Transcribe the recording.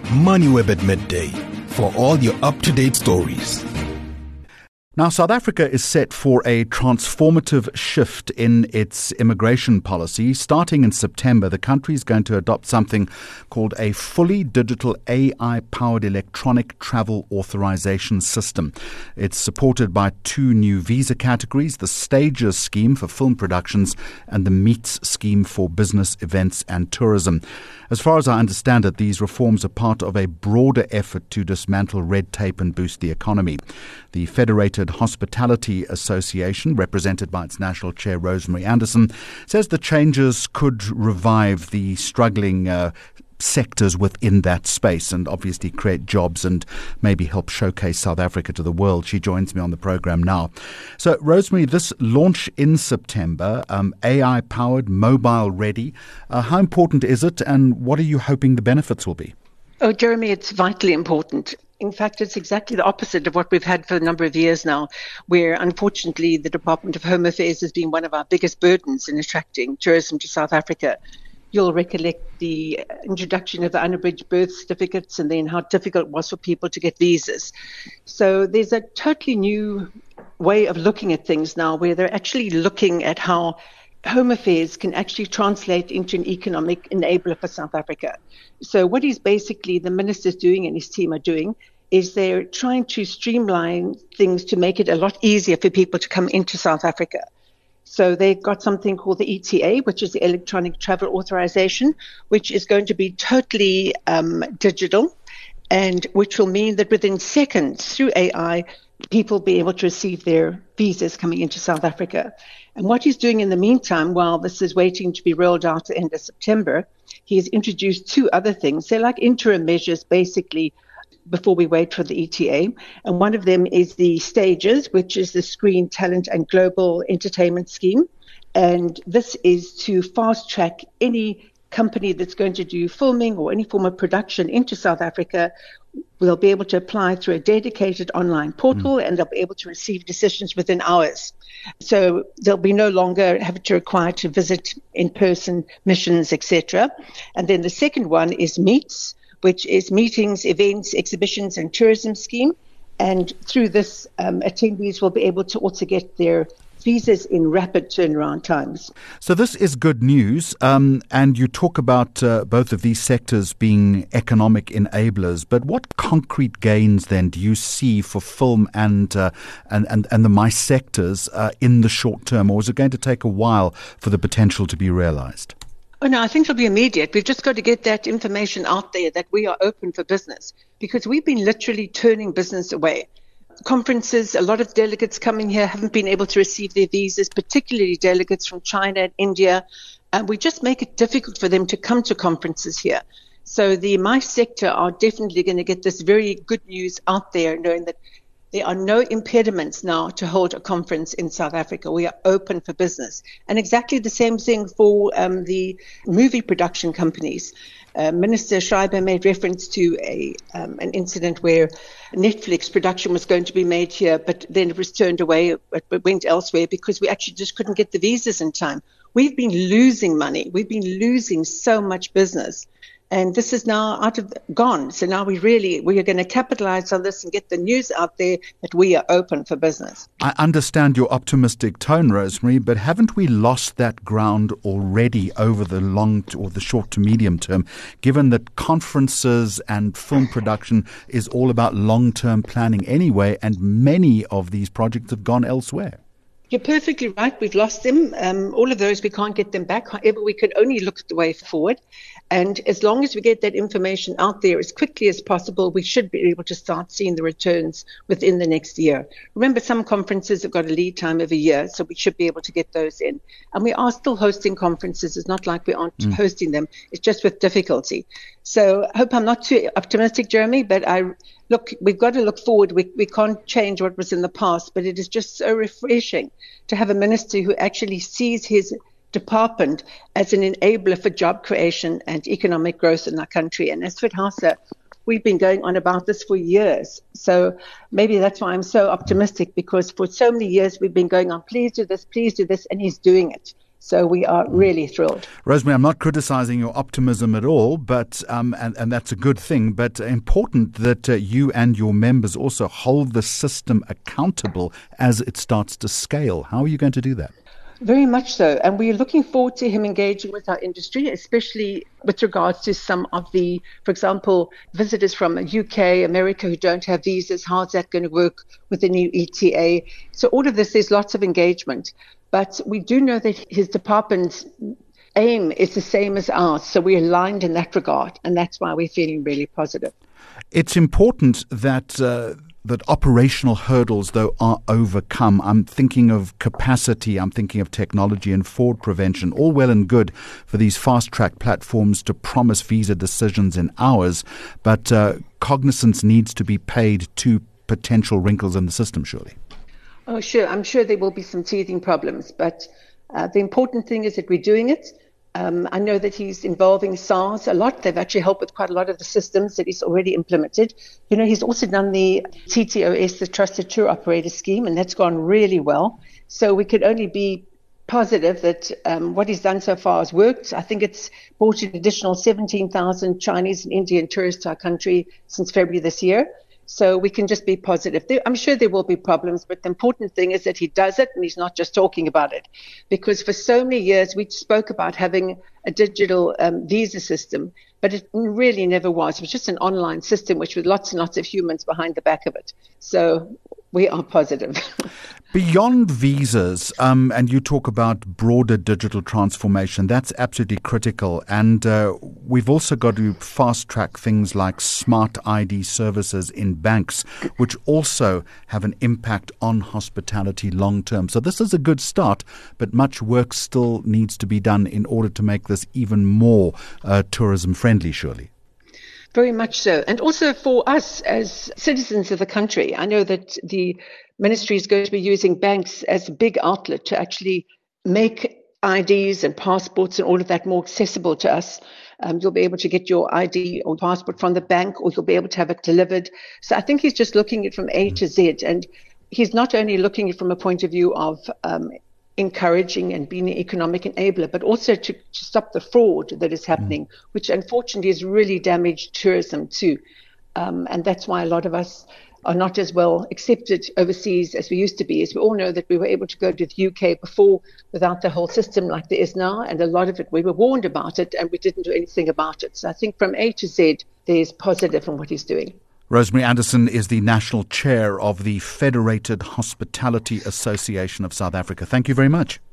MoneyWeb at midday for all your up-to-date stories. Now, South Africa is set for a transformative shift in its immigration policy. Starting in September, the country is going to adopt something called a fully digital AI-powered electronic travel authorization system. It's supported by two new visa categories, the Stages scheme for film productions and the Meets scheme for business, events and tourism. As far as I understand it, these reforms are part of a broader effort to dismantle red tape and boost the economy. The Federated Hospitality Association, represented by its national chair, Rosemary Anderson, says the changes could revive the struggling sectors within that space and obviously create jobs and maybe help showcase South Africa to the world. She joins me on the program now. So, Rosemary, this launch in September, AI-powered, mobile-ready, how important is it and what are you hoping the benefits will be? Oh, Jeremy, it's vitally important. In fact, it's exactly the opposite of what we've had for a number of years now, where unfortunately the Department of Home Affairs has been one of our biggest burdens in attracting tourism to South Africa. You'll recollect the introduction of the unabridged birth certificates and then how difficult it was for people to get visas. So there's a totally new way of looking at things now where they're actually looking at how Home Affairs can actually translate into an economic enabler for South Africa. So what he's basically, the minister's doing and his team are doing, is they're trying to streamline things to make it a lot easier for people to come into South Africa. So they've got something called the ETA, which is the Electronic Travel Authorization, which is going to be totally digital, and which will mean that within seconds, through AI, people will be able to receive their visas coming into South Africa. And what he's doing in the meantime, while this is waiting to be rolled out at the end of September, he has introduced two other things. They're like interim measures, basically, before we wait for the ETA. And one of them is the Stages, which is the Screen Talent and Global Entertainment Scheme. And this is to fast track any company that's going to do filming or any form of production into South Africa. Will be able to apply through a dedicated online portal and they'll be able to receive decisions within hours. So they'll be no longer have to require to visit in-person missions, etc. And then the second one is Meets, which is Meetings, Events, Exhibitions and Tourism Scheme. And through this, attendees will be able to also get their visas in rapid turnaround times. So this is good news, and you talk about both of these sectors being economic enablers, but what concrete gains then do you see for film and the MICE sectors in the short term, or is it going to take a while for the potential to be realized? Oh, no, I think it'll be immediate. We've just got to get that information out there that we are open for business, because we've been literally turning business away. Conferences, a lot of delegates coming here haven't been able to receive their visas, particularly delegates from China and India. And we just make it difficult for them to come to conferences here. So the MICE sector are definitely going to get this very good news out there, knowing that there are no impediments now to hold a conference in South Africa. We are open for business. And exactly the same thing for the movie production companies. Minister Schreiber made reference to an incident where Netflix production was going to be made here, but then it was turned away, it went elsewhere because we actually just couldn't get the visas in time. We've been losing money. We've been losing so much business. And this is now gone. So now we are going to capitalize on this and get the news out there that we are open for business. I understand your optimistic tone, Rosemary, but haven't we lost that ground already over the long or the short to medium term, given that conferences and film production is all about long-term planning anyway, and many of these projects have gone elsewhere? You're perfectly right. We've lost them. All of those, we can't get them back. However, we can only look at the way forward. And as long as we get that information out there as quickly as possible, we should be able to start seeing the returns within the next year. Remember, some conferences have got a lead time of a year, so we should be able to get those in. And we are still hosting conferences. It's not like we aren't hosting them. It's just with difficulty. So I hope I'm not too optimistic, Jeremy, but look, we've got to look forward. We can't change what was in the past, but it is just so refreshing to have a minister who actually sees his department as an enabler for job creation and economic growth in our country. And as for HASA, we've been going on about this for years. So maybe that's why I'm so optimistic, because for so many years we've been going on, please do this, and he's doing it. So we are really thrilled. Rosemary, I'm not criticizing your optimism at all, but and that's a good thing, but important that you and your members also hold the system accountable as it starts to scale. How are you going to do that? Very much so. And we're looking forward to him engaging with our industry, especially with regards to some of the, for example, visitors from UK, America who don't have visas. How's that going to work with the new ETA? So all of this, there's lots of engagement. But we do know that his department's aim is the same as ours. So we're aligned in that regard. And that's why we're feeling really positive. It's important that that operational hurdles, though, are overcome. I'm thinking of capacity, I'm thinking of technology and fraud prevention, all well and good for these fast-track platforms to promise visa decisions in hours, but cognizance needs to be paid to potential wrinkles in the system, surely. Oh, sure. I'm sure there will be some teething problems, but the important thing is that we're doing it. I know that he's involving SARS a lot. They've actually helped with quite a lot of the systems that he's already implemented. You know, he's also done the TTOS, the Trusted Tour Operator Scheme, and that's gone really well. So we could only be positive that what he's done so far has worked. I think it's brought an additional 17,000 Chinese and Indian tourists to our country since February this year. So we can just be positive. I'm sure there will be problems, but the important thing is that he does it and he's not just talking about it. Because for so many years, we spoke about having a digital visa system, but it really never was. It was just an online system, which with lots and lots of humans behind the back of it. So we are positive. Beyond visas, and you talk about broader digital transformation, that's absolutely critical. And we've also got to fast-track things like smart ID services in banks, which also have an impact on hospitality long-term. So this is a good start, but much work still needs to be done in order to make this even more tourism-friendly, surely. Very much so. And also for us as citizens of the country, I know that the ministry is going to be using banks as a big outlet to actually make IDs and passports and all of that more accessible to us. You'll be able to get your ID or passport from the bank, or you'll be able to have it delivered. So I think he's just looking at it from A to Z. And he's not only looking at it from a point of view of encouraging and being an economic enabler, but also to stop the fraud that is happening, which unfortunately has really damaged tourism too. And that's why a lot of us are not as well accepted overseas as we used to be. As we all know that we were able to go to the UK before without the whole system like there is now, and a lot of it, we were warned about it and we didn't do anything about it. So I think from A to Z, there's positive in what he's doing. Rosemary Anderson is the National Chair of the Federated Hospitality Association of South Africa. Thank you very much.